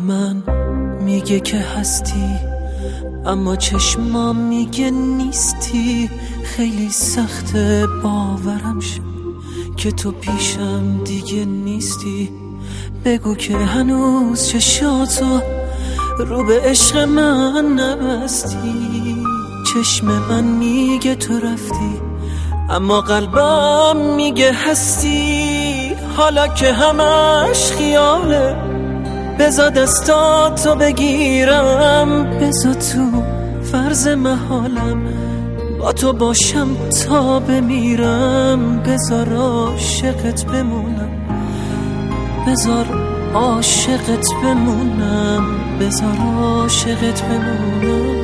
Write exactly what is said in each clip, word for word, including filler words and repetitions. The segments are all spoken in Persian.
من میگه که هستی، اما چشمام میگه نیستی. خیلی سخته باورم شه که تو پیشم دیگه نیستی. بگو که هنوز چشاتو رو به عشق من نبستی. چشم من میگه تو رفتی، اما قلبم میگه هستی. حالا که همش خیاله، بذار دستاتو بگیرم، بذار تو فرض محالم با تو باشم تا بمیرم. بذار عاشقت بمونم، بذار عاشقت بمونم، بذار عاشقت بمونم.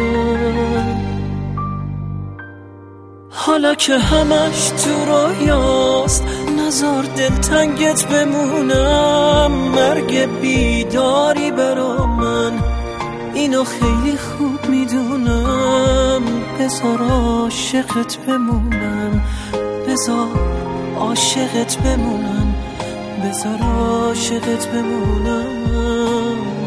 حالا که همش تو رویاست، نذار دلتنگت بمونم. مرگ بیداری برا من، اینو خیلی خوب میدونم. بذار عاشقت بمونم، بذار عاشقت بمونم، بذار عاشقت بمونم.